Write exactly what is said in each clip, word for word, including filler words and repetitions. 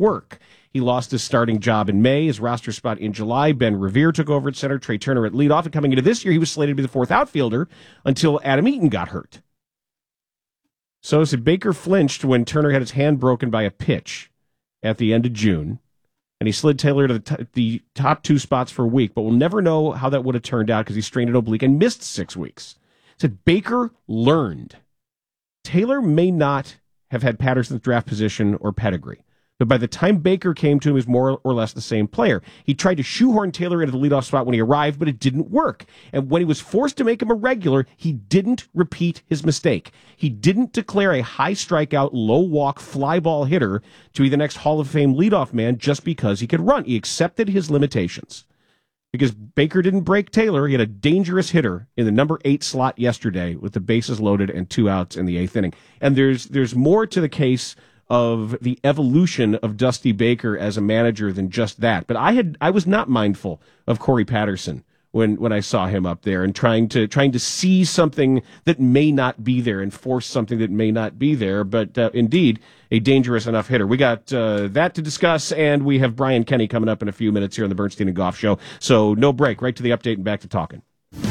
work. He lost his starting job in May, his roster spot in July. Ben Revere took over at center, Trey Turner at leadoff, and coming into this year, he was slated to be the fourth outfielder until Adam Eaton got hurt. So, so Baker flinched when Turner had his hand broken by a pitch at the end of June, and he slid Taylor to the, t- the top two spots for a week, but we'll never know how that would have turned out because he strained an oblique and missed six weeks. Said Baker learned. Taylor may not have had Patterson's draft position or pedigree, but by the time Baker came to him, he was more or less the same player. He tried to shoehorn Taylor into the leadoff spot when he arrived, but it didn't work. And when he was forced to make him a regular, he didn't repeat his mistake. He didn't declare a high strikeout, low walk, fly ball hitter to be the next Hall of Fame leadoff man just because he could run. He accepted his limitations. Because Baker didn't break Taylor, he had a dangerous hitter in the number eight slot yesterday with the bases loaded and two outs in the eighth inning. And there's there's more to the case of the evolution of Dusty Baker as a manager than just that. But I had I was not mindful of Corey Patterson when, when I saw him up there and trying to trying to see something that may not be there and force something that may not be there. But uh, indeed, a dangerous enough hitter. We got uh, that to discuss, and we have Brian Kenny coming up in a few minutes here on the Bernstein and Goff Show. So no break, right to the update and back to talking.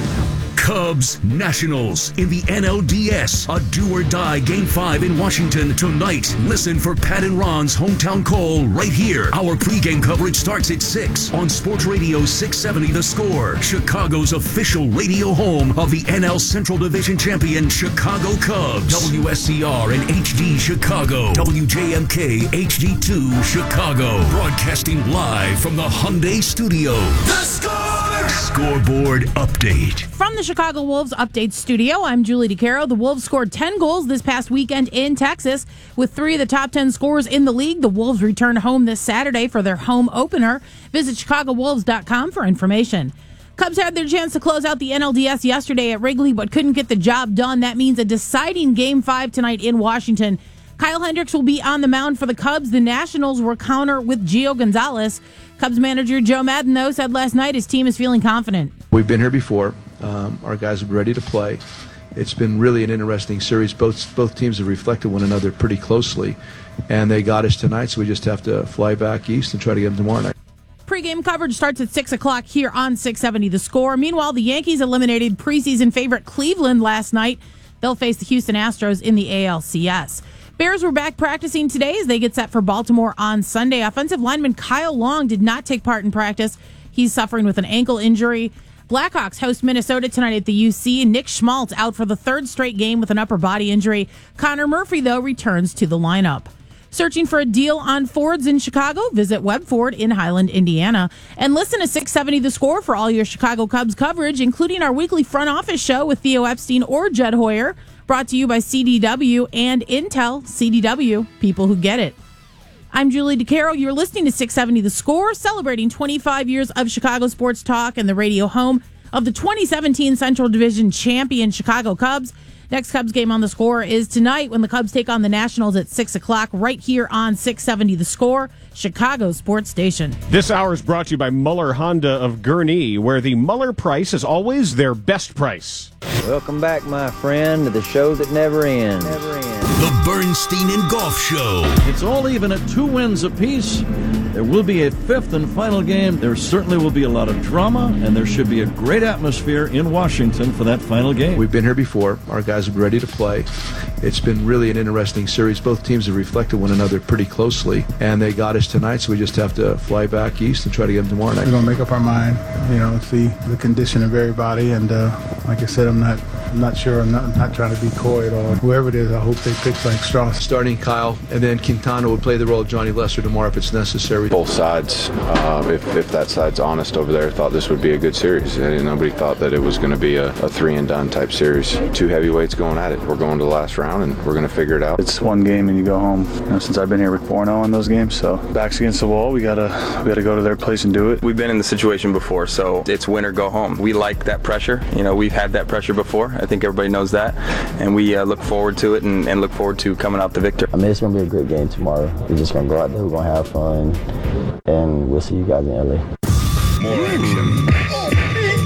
Cubs Nationals in the N L D S. A do-or-die Game five in Washington tonight. Listen for Pat and Ron's hometown call right here. Our pregame coverage starts at six on Sports Radio six seventy The Score. Chicago's official radio home of the N L Central Division champion Chicago Cubs. W S C R and H D Chicago. W J M K H D two Chicago. Broadcasting live from the Hyundai Studio. The Score! Scoreboard update. From the Chicago Wolves Update Studio, I'm Julie DeCaro. The Wolves scored ten goals this past weekend in Texas. With three of the top ten scorers in the league, the Wolves return home this Saturday for their home opener. Visit chicago wolves dot com for information. Cubs had their chance to close out the N L D S yesterday at Wrigley, but couldn't get the job done. That means a deciding Game five tonight in Washington. Kyle Hendricks will be on the mound for the Cubs. The Nationals will counter with Gio Gonzalez. Cubs manager Joe Maddon, though, said last night his team is feeling confident. We've been here before. Um, our guys are ready to play. It's been really an interesting series. Both both teams have reflected one another pretty closely, and they got us tonight, so we just have to fly back east and try to get them tomorrow night. Pre-game coverage starts at six o'clock here on six seventy The Score. Meanwhile, the Yankees eliminated preseason favorite Cleveland last night. They'll face the Houston Astros in the A L C S. Bears were back practicing today as they get set for Baltimore on Sunday. Offensive lineman Kyle Long did not take part in practice. He's suffering with an ankle injury. Blackhawks host Minnesota tonight at the U C. Nick Schmaltz out for the third straight game with an upper body injury. Connor Murphy, though, returns to the lineup. Searching for a deal on Fords in Chicago? Visit Webb Ford in Highland, Indiana. And listen to six seventy The Score for all your Chicago Cubs coverage, including our weekly front office show with Theo Epstein or Jed Hoyer. Brought to you by C D W and Intel. C D W, people who get it. I'm Julie DeCaro. You're listening to six seventy The Score, celebrating twenty-five years of Chicago sports talk and the radio home of the twenty seventeen Central Division champion Chicago Cubs. Next Cubs game on The Score is tonight when the Cubs take on the Nationals at six o'clock right here on six seventy The Score, Chicago sports station. This hour is brought to you by Muller Honda of Gurnee, where the Muller price is always their best price. Welcome back, my friend, to the show that never ends. Never ends. The Bernstein and Goff Show. It's all even at two wins apiece. There will be a fifth and final game. There certainly will be a lot of drama, and there should be a great atmosphere in Washington for that final game. We've been here before. Our guys are ready to play. It's been really an interesting series. Both teams have reflected one another pretty closely, and they got us tonight, so we just have to fly back east and try to get them tomorrow night. We're going to make up our mind, you know, see the condition of everybody, and uh, like I said, I'm not I'm not sure. I'm not, I'm not trying to be coy at all. Whoever it is, I hope they pick like Strauss. Starting Kyle, and then Quintana would play the role of Johnny Lester tomorrow if it's necessary. Both sides, uh, if, if that side's honest over there, thought this would be a good series. And nobody thought that it was going to be a, a three-and-done type series. Two heavyweights going at it. We're going to the last round, and we're going to figure it out. It's one game, and you go home. You know, since I've been here with four and oh in those games, so backs against the wall, we gotta we gotta go to their place and do it. We've been in the situation before, so it's win or go home. We like that pressure. You know, we've had that pressure before. I think everybody knows that, and we uh, look forward to it and, and look forward to coming out the victor. I mean, it's gonna be a great game tomorrow. We're just gonna go out there, we're gonna have fun, and we'll see you guys in L A. More action,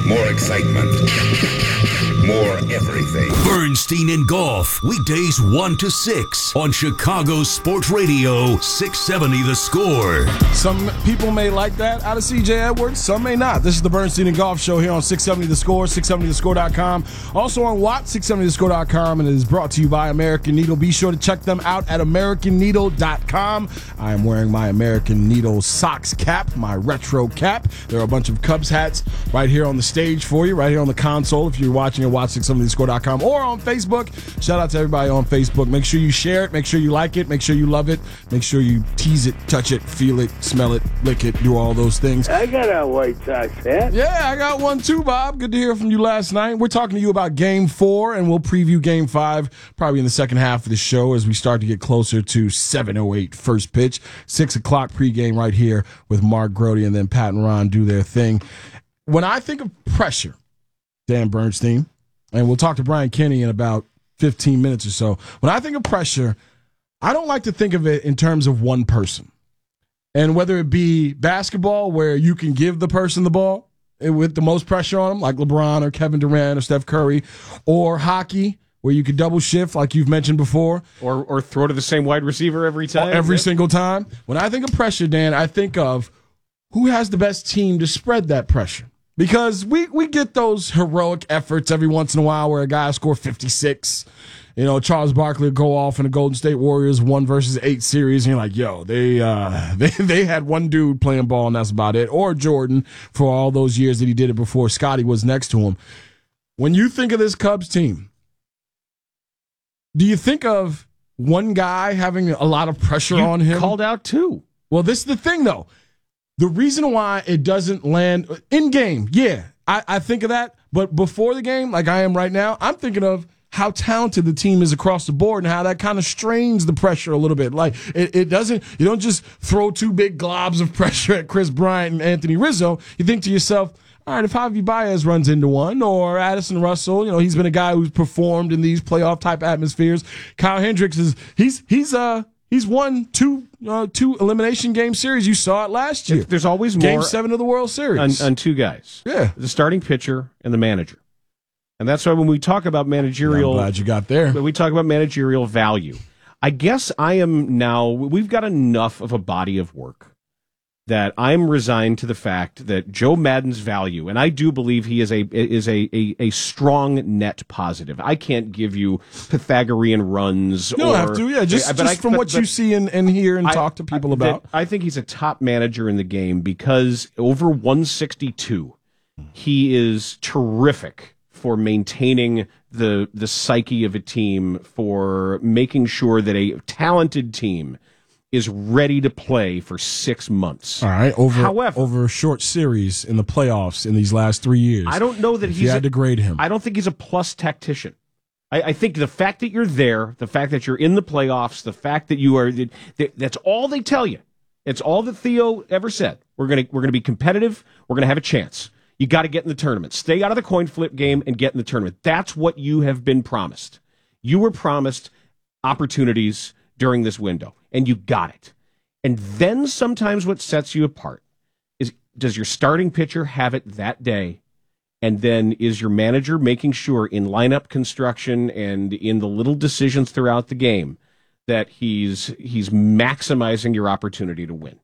more excitement, more everything. Bernstein and Golf, weekdays one to six on Chicago Sports Radio, six seventy The Score. Some people may like that out of C J Edwards, some may not. This is the Bernstein and Golf Show here on six seventy The Score, six seventy the score dot com. Also on Watt, six seventy the score dot com, and it is brought to you by American Needle. Be sure to check them out at american needle dot com. I am wearing my American Needle socks cap, my retro cap. There are a bunch of Cubs hats right here on the stage for you, right here on the console if you're watching at Watt, six seventy the score dot com or on Facebook. Shout out to everybody on Facebook. Make sure you share it. Make sure you like it. Make sure you love it. Make sure you tease it, touch it, feel it, smell it, lick it, do all those things. I got a White Sox hat. Yeah, I got one too, Bob. Good to hear from you last night. We're talking to you about Game four, and we'll preview Game five probably in the second half of the show as we start to get closer to seven oh eight first pitch. six o'clock pregame right here with Mark Grody, and then Pat and Ron do their thing. When I think of pressure, Dan Bernstein, and we'll talk to Brian Kenny in about fifteen minutes or so. When I think of pressure, I don't like to think of it in terms of one person. And whether it be basketball, where you can give the person the ball with the most pressure on them, like LeBron or Kevin Durant or Steph Curry, or hockey, where you could double shift, like you've mentioned before. Or or throw to the same wide receiver every time. Every single time. When I think of pressure, Dan, I think of who has the best team to spread that pressure. Because we, we get those heroic efforts every once in a while where a guy scores fifty-six. You know, Charles Barkley will go off in the Golden State Warriors one versus eight series, and you're like, yo, they uh, they they had one dude playing ball, and that's about it. Or Jordan for all those years that he did it before Scotty was next to him. When you think of this Cubs team, do you think of one guy having a lot of pressure you on him? Called out too. Well, this is the thing, though. The reason why it doesn't land in game, yeah, I, I think of that. But before the game, like I am right now, I'm thinking of how talented the team is across the board and how that kind of strains the pressure a little bit. Like it, it doesn't, you don't just throw two big globs of pressure at Chris Bryant and Anthony Rizzo. You think to yourself, all right, if Javi Baez runs into one, or Addison Russell, you know, he's been a guy who's performed in these playoff type atmospheres. Kyle Hendricks is, he's, he's, uh, He's won two uh, two elimination game series. You saw it last year. There's always more game seven of the World Series on, on two guys. Yeah, the starting pitcher and the manager, and that's why when we talk about managerial, I'm glad you got there. When we talk about managerial value, I guess I am now. We've got enough of a body of work that I'm resigned to the fact that Joe Maddon's value, and I do believe he is a is a a, a strong net positive. I can't give you Pythagorean runs. You don't or, have to, yeah. Just, but just I, from but, what but, you see and, and hear and I, talk to people I, about. I think he's a top manager in the game because over one sixty-two, he is terrific for maintaining the the psyche of a team, for making sure that a talented team is ready to play for six months. All right, over However, over a short series in the playoffs in these last three years. I don't know that he's. You had to grade him. I don't think he's a plus tactician. I, I think the fact that you're there, the fact that you're in the playoffs, the fact that you are, that's all they tell you. It's all that Theo ever said. We're gonna we're gonna be competitive. We're gonna have a chance. You got to get in the tournament. Stay out of the coin flip game and get in the tournament. That's what you have been promised. You were promised opportunities during this window, and you got it. And then sometimes what sets you apart is, does your starting pitcher have it that day? And then is your manager making sure in lineup construction and in the little decisions throughout the game that he's he's maximizing your opportunity to win?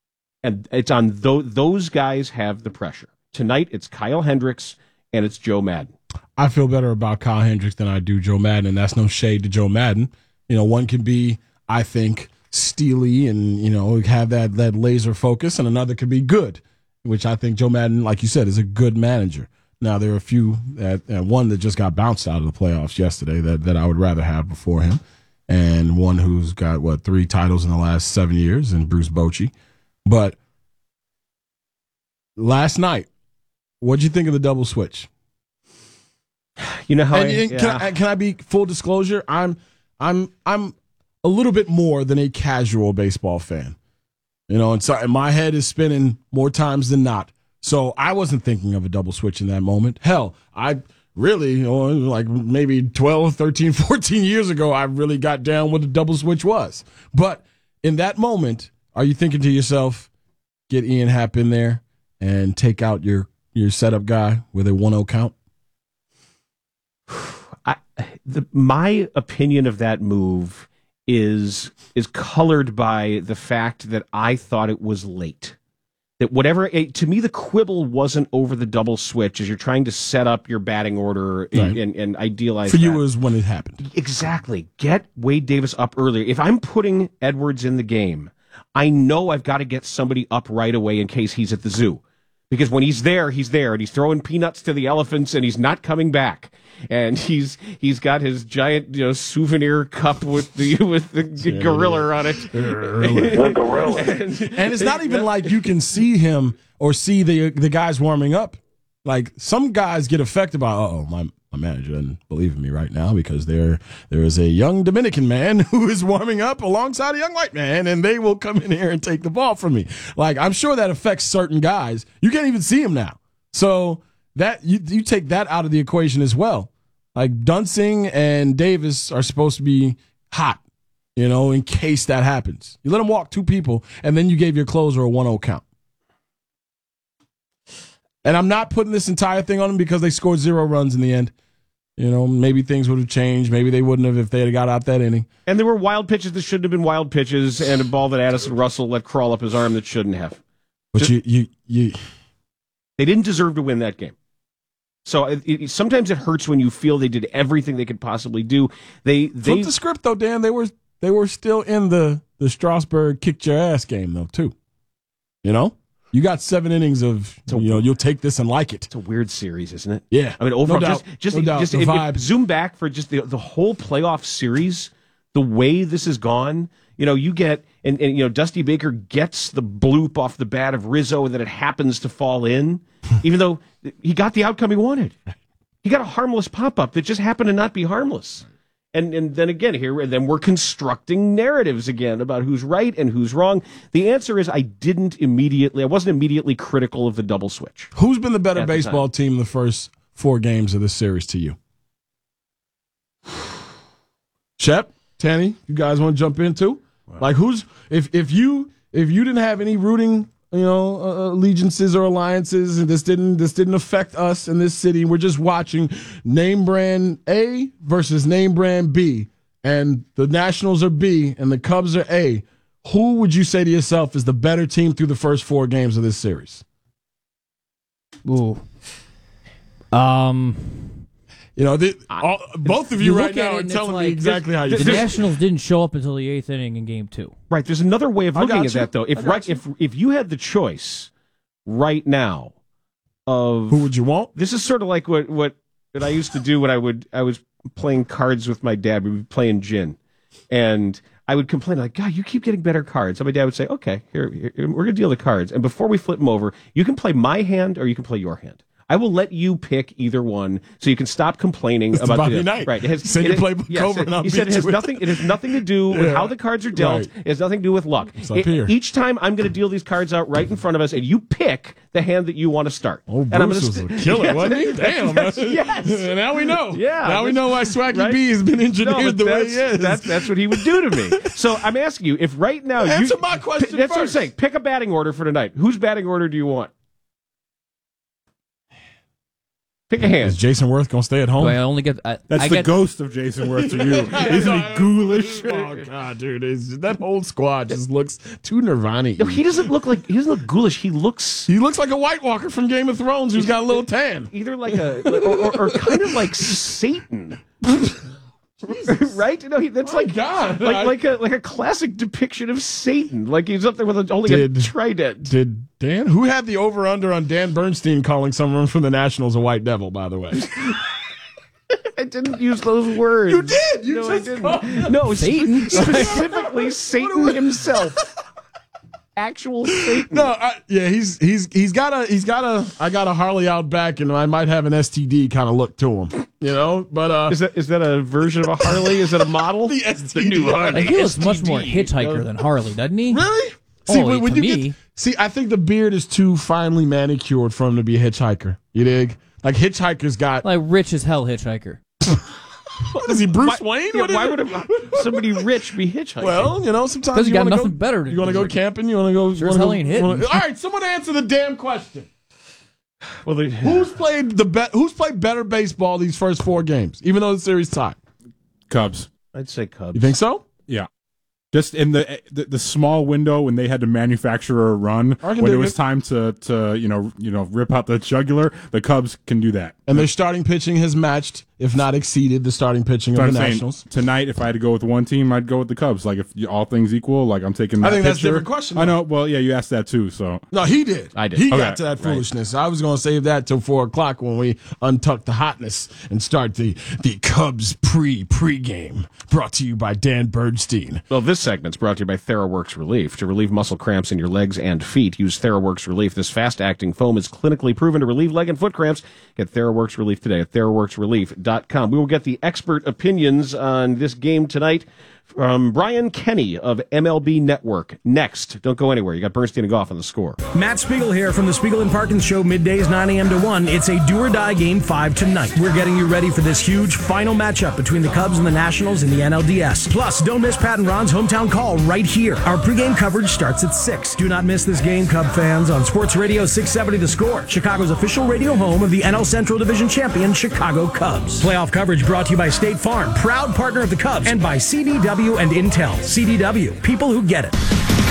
And it's on th- those guys have the pressure. Tonight, it's Kyle Hendricks and it's Joe Maddon. I feel better about Kyle Hendricks than I do Joe Maddon, and that's no shade to Joe Maddon. You know, one can be, I think, steely and, you know, have that, that laser focus, and another could be good, which I think Joe Maddon, like you said, is a good manager. Now, there are a few, that, uh, one that just got bounced out of the playoffs yesterday that, that I would rather have before him, and one who's got, what, three titles in the last seven years, and Bruce Bochy. But last night, what'd you think of the double switch? You know how and, I, and yeah. can, I, can I be full disclosure? I'm I'm I'm a little bit more than a casual baseball fan, you know, and so and my head is spinning more times than not. So I wasn't thinking of a double switch in that moment. Hell, I really, you know, like maybe twelve, thirteen, fourteen years ago, I really got down what a double switch was. But in that moment, are you thinking to yourself, get Ian Happ in there and take out your your setup guy with a one oh count? I, the, my opinion of that move is is colored by the fact that I thought it was late. That whatever, it, to me, the quibble wasn't over the double switch as you're trying to set up your batting order Right. and, and, and idealize For you, that. it was when it happened. Exactly. Get Wade Davis up earlier. If I'm putting Edwards in the game, I know I've got to get somebody up right away in case he's at the zoo. Because when he's there, he's there, and he's throwing peanuts to the elephants, and he's not coming back. And he's he's got his giant, you know, souvenir cup with the with the Yeah, gorilla on it. The gorilla. and, And it's not even like you can see him or see the the guys warming up. Like some guys get affected by, oh, my my manager doesn't believe in me right now because there there is a young Dominican man who is warming up alongside a young white man, and they will come in here and take the ball from me. Like I'm sure that affects certain guys. You can't even see him now. So that you you take that out of the equation as well. Like Dunsing and Davis are supposed to be hot, you know, in case that happens. You let them walk two people, and then you gave your closer a one oh count. And I'm not putting this entire thing on them because they scored zero runs in the end. You know, maybe things would have changed. Maybe they wouldn't have if they had got out that inning. And there were wild pitches that shouldn't have been wild pitches, and a ball that Addison Russell let crawl up his arm that shouldn't have. But Just- you, you, you, They didn't deserve to win that game. So it, it, sometimes it hurts when you feel they did everything they could possibly do. They they flip the script though, Dan. They were they were still in the the Strasburg kicked your ass game though too. You know, you got seven innings of you know you'll take this and like it. It's a weird series, isn't it? Yeah, I mean overall, no just doubt. just, No doubt. just The if, vibe. if zoom back for just the the whole playoff series, the way this has gone. You know, you get and, and you know Dusty Baker gets the bloop off the bat of Rizzo, and then it happens to fall in, even though he got the outcome he wanted. He got a harmless pop-up that just happened to not be harmless. And and then again here, and then we're constructing narratives again about who's right and who's wrong. The answer is I didn't immediately, I wasn't immediately critical of the double switch. Who's been the better At the baseball time. team in the first four games of this series to you? Shep, Tanny, you guys want to jump in too? Like who's if if you if you didn't have any rooting you know uh, allegiances or alliances, and this didn't this didn't affect us in this city, we're just watching name brand A versus name brand B, and the Nationals are B and the Cubs are A. Who would you say to yourself is the better team through the first four games of this series? Ooh. Um. You know, the, all, both of you, You right look at now it are and it's telling me like, exactly how you The feel. Nationals didn't show up until the eighth inning in Game Two. Right. There's another way of I looking got at you. that, though. I If got right, you. if if you had the choice right now of who would you want, this is sort of like what what, what I used to do when I would I was playing cards with my dad. We'd be playing gin, and I would complain like, "God, you keep getting better cards." And my dad would say, "Okay, here, here we're gonna deal the cards, and before we flip them over, you can play my hand or you can play your hand." I will let you pick either one, so you can stop complaining It's about Bobby the Knight. right. It has, Send it, your playbook yes, over it- and I'll he said it beat has you with nothing. It has nothing to do with Yeah. how the cards are dealt. Right. It has nothing to do with luck. It's up It- here. Each time I'm going to deal these cards out right in front of us, and you pick the hand that you want to start. Oh, and I'm Bruce gonna was st- a killer, Yes, wasn't he? Damn. Yes, yes. now we know. Yeah. Now we know why Swaggy Right? B has been engineered No, but the way that's, he is. That's, that's what he would do to me. So I'm asking you, if right now Answer you, my question That's what I'm first. saying. Pick a batting order for tonight. Whose batting order do you want? Pick a Is hand. Jason Worth going to stay at home? Do I only get. I, That's I the get, ghost of Jason Worth to you. Isn't he ghoulish? Oh, God, dude. It's, that whole squad just looks too Nirvana. No, he doesn't look like he doesn't look ghoulish. He looks He looks like a White Walker from Game of Thrones who's got a little tan. either like a or, or, or kind of like Satan. Right? No, he, that's like God. like I- like a like a classic depiction of Satan. Like he's up there with a, only Did- a trident. Did Dan, who had the over-under on Dan Bernstein calling someone from the Nationals a white devil, by the way? I didn't use those words. You did! You no, just I called- didn't. No, Satan? specifically Satan himself. Actual Satan. No, I, yeah, he's he's he's got a he's got a I got a Harley out back, and I might have an S T D kind of look to him, you know. But uh, Is that is that a version of a Harley? Is that a model? the S T D, new Harley. he looks much more hitchhiker than Harley, doesn't he? really? Oh, See, when, when to you me. get see, I think the beard is too finely manicured for him to be a hitchhiker. You dig? Like hitchhikers got Like rich as hell hitchhiker. what is he, Bruce Wayne? Yeah, What is why it? would a, somebody rich be hitchhiking? Well, you know, sometimes 'Cause you you got wanna nothing go, better to You want to do. go camping? You want to go? Sure you as wanna hell go- ain't you hitting. wanna- all right, someone answer the damn question. Well, they, who's played the be- Who's played better baseball these first four games, even though the series tied? Cubs. I'd say Cubs. You think so? Yeah. Just in the, the the small window when they had to manufacture a run, when it was it. time to, to you know you know rip out the jugular, the Cubs can do that. And their starting pitching has matched, if not exceeded, the starting pitching So of I'm the saying, Nationals. tonight, if I had to go with one team, I'd go with the Cubs. Like, if you- all things equal, like, I'm taking that I think that's a pitcher. different question, I though. know. Well, yeah, you asked that too, so. No, he did. I did. He Okay, got to that right. foolishness. I was going to save that till four o'clock when we untuck the hotness and start the the Cubs pre pregame. Brought to you by Dan Bernstein. Well, this segment's brought to you by TheraWorks Relief. To relieve muscle cramps in your legs and feet, use TheraWorks Relief. This fast-acting foam is clinically proven to relieve leg and foot cramps. Get TheraWorks Relief today at theraworks relief dot com. We will get the expert opinions on this game tonight from Brian Kenny of M L B Network. Next. Don't go anywhere. You got Bernstein and Goff on the Score. Matt Spiegel here from the Spiegel and Parkins Show, middays nine a.m. to one. It's a do-or-die game five tonight. We're getting you ready for this huge final matchup between the Cubs and the Nationals in the N L D S. Plus, don't miss Pat and Ron's hometown call right here. Our pregame coverage starts at six. Do not miss this game, Cub fans, on Sports Radio six seventy The Score, Chicago's official radio home of the N L Central Division champion Chicago Cubs. Playoff coverage brought to you by State Farm, proud partner of the Cubs, and by C D W and Intel. C D W, people who get it.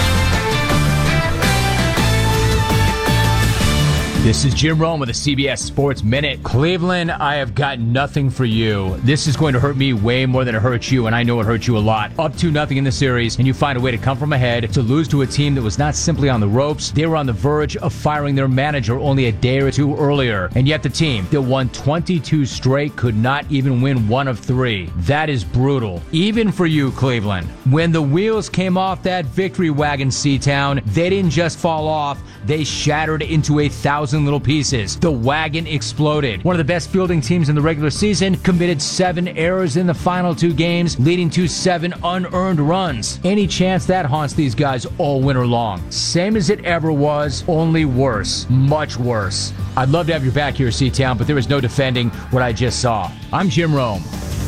This is Jim Rome with the C B S Sports Minute. Cleveland, I have got nothing for you. This is going to hurt me way more than it hurts you, and I know it hurts you a lot. Up two nothing in the series, and you find a way to come from ahead to lose to a team that was not simply on the ropes. They were on the verge of firing their manager only a day or two earlier, and yet the team that won twenty-two straight could not even win one of three. That is brutal. Even for you, Cleveland. When the wheels came off that victory wagon, C-Town, they didn't just fall off, they shattered into a thousand little pieces. The wagon exploded. One of the best fielding teams in the regular season committed seven errors in the final two games, leading to seven unearned runs. Any chance that haunts these guys all winter long. Same as it ever was, only worse. Much worse. I'd love to have your back here, C-Town, but there is no defending what I just saw. I'm Jim Rome.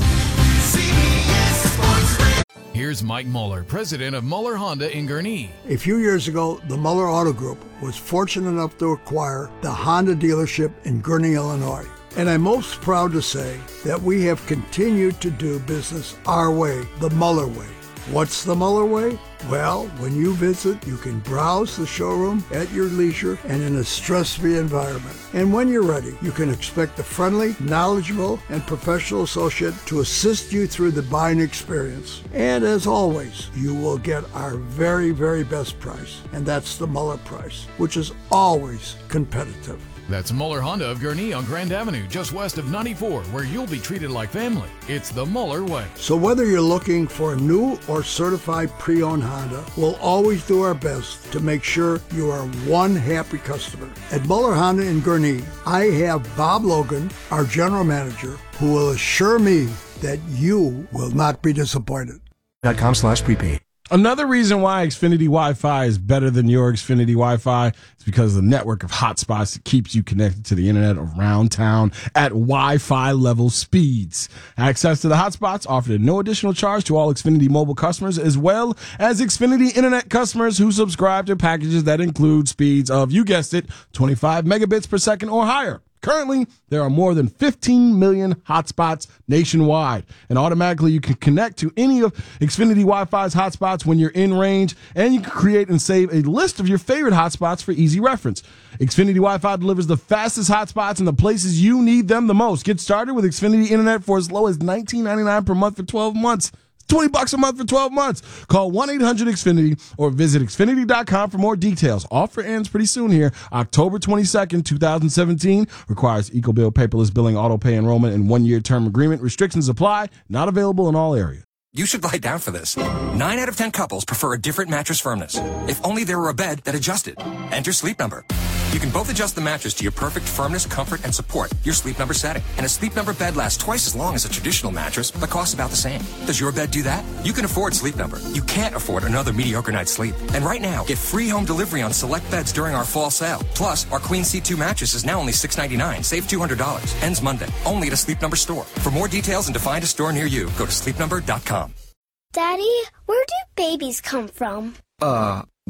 Here's Mike Muller, president of Muller Honda in Gurnee. A few years ago, the Muller Auto Group was fortunate enough to acquire the Honda dealership in Gurnee, Illinois. And I'm most proud to say that we have continued to do business our way, the Muller way. What's the Muller way? Well, when you visit, you can browse the showroom at your leisure and in a stress-free environment. And when you're ready, you can expect a friendly, knowledgeable, and professional associate to assist you through the buying experience. And as always, you will get our very, very best price, and that's the Muller price, which is always competitive. That's Muller Honda of Gurnee on Grand Avenue, just west of ninety-four, where you'll be treated like family. It's the Muller way. So whether you're looking for a new or certified pre-owned Honda, we'll always do our best to make sure you are one happy customer. At Muller Honda in Gurnee, I have Bob Logan, our general manager, who will assure me that you will not be disappointed. .com slash prepaid. Another reason why Xfinity Wi-Fi is better than your Xfinity Wi-Fi is because of the network of hotspots that keeps you connected to the internet around town at Wi-Fi level speeds. Access to the hotspots offered at no additional charge to all Xfinity mobile customers, as well as Xfinity internet customers who subscribe to packages that include speeds of, you guessed it, twenty-five megabits per second or higher. Currently, there are more than fifteen million hotspots nationwide, and automatically you can connect to any of Xfinity Wi-Fi's hotspots when you're in range, and you can create and save a list of your favorite hotspots for easy reference. Xfinity Wi-Fi delivers the fastest hotspots in the places you need them the most. Get started with Xfinity Internet for as low as nineteen ninety-nine per month for twelve months. twenty bucks a month for twelve months. Call one eight hundred X Finity or visit Xfinity dot com for more details. Offer ends pretty soon here. October twenty-second, twenty seventeen. Requires EcoBill, paperless billing, auto pay enrollment, and one-year term agreement. Restrictions apply. Not available in all areas. You should lie down for this. Nine out of ten couples prefer a different mattress firmness. If only there were a bed that adjusted. Enter Sleep Number. You can both adjust the mattress to your perfect firmness, comfort, and support your Sleep Number setting. And a Sleep Number bed lasts twice as long as a traditional mattress, but costs about the same. Does your bed do that? You can afford Sleep Number. You can't afford another mediocre night's sleep. And right now, get free home delivery on select beds during our fall sale. Plus, our Queen C two mattress is now only six ninety-nine. Save two hundred dollars. Ends Monday. Only at a Sleep Number store. For more details and to find a store near you, go to sleep number dot com. Daddy, where do babies come from? Uh,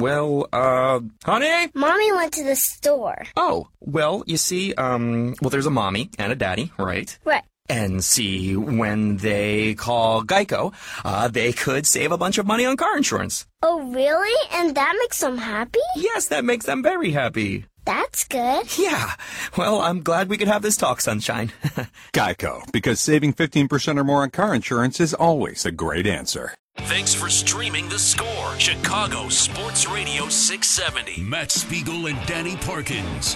Well, uh, honey? Mommy went to the store. Oh, well, you see, um, well, there's a mommy and a daddy, right? Right. And see, when they call Geico, uh, they could save a bunch of money on car insurance. Oh, really? And that makes them happy? Yes, that makes them very happy. That's good. Yeah. Well, I'm glad we could have this talk, Sunshine. Geico, because saving fifteen percent or more on car insurance is always a great answer. Thanks for streaming The Score, Chicago Sports Radio six seventy. Matt Spiegel and Danny Parkins.